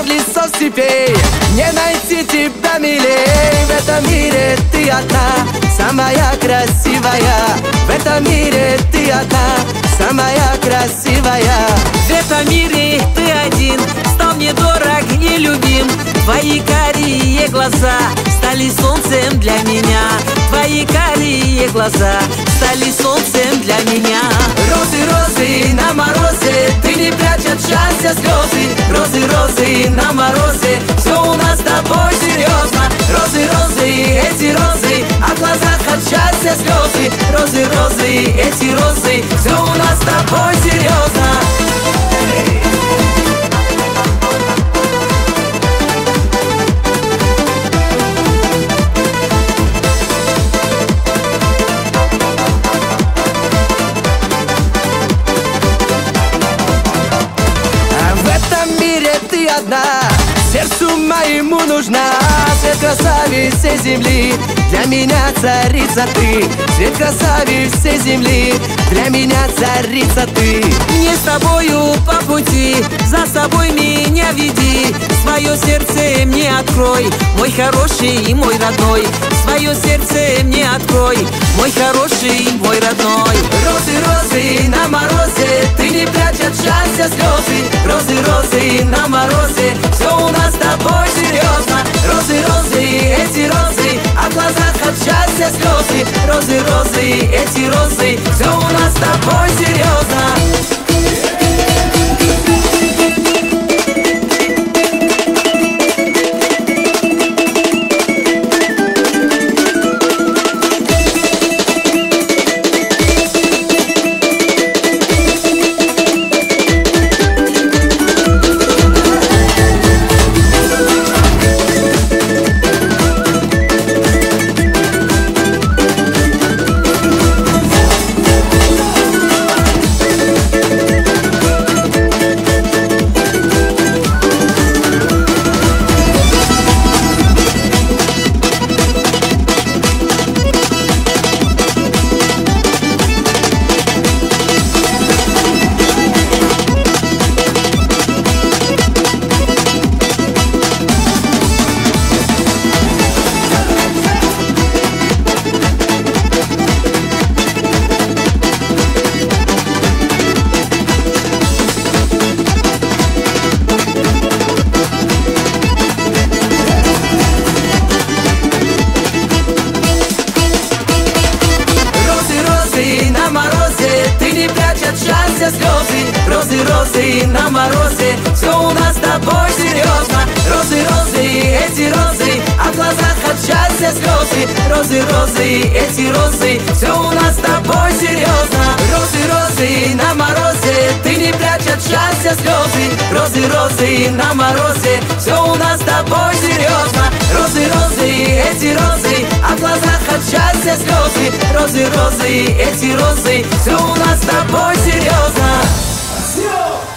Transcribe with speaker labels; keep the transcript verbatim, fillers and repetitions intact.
Speaker 1: лесов степей не найти тебя милей. В этом мире ты одна, самая красивая. В этом мире ты одна, самая красивая.
Speaker 2: В этом мире ты один, стал мне дорог и любим. Твои карие глаза стали солнцем для меня. Твои карие глаза стали солнцем для меня.
Speaker 1: Розы, розы на морозе, ты не прячь от счастья слезы. Розы, розы на морозе, все у нас с тобой серьезно. Розы, розы, эти розы, а в глазах от счастья слезы. Розы, розы, эти розы, все у нас с тобой серьезно. Сердцу моему нужна свет красавиц всей земли. Для меня царица ты, свет красавиц всей земли. Для меня царица ты.
Speaker 2: Мне с тобою по пути, за собой меня веди. Свое сердце мне открой, мой хороший и мой родной. Свое сердце мне открой, мой хороший, мой родной.
Speaker 1: Розы, розы на морозе, ты не прячь от счастья слезы. Розы, розы на морозе, все у нас с тобой серьезно. Розы, розы, эти розы, а в глазах от счастья слезы. Розы, розы, эти розы, все у нас с тобой серьезно. Слезы, розы, розы на морозе, все у нас с тобой серьезно. Розы, розы, эти розы, а в глазах от счастья слезы. Розы, розы, эти розы, все у нас с тобой серьезно. Розы, розы на морозе, ты не прячь от счастья слезы. Розы, розы на морозе, все у нас с тобой серьезно. Розы, розы, эти розы, а в глазах от счастья слезы. Розы, розы, эти розы, все у нас с тобой серьезно.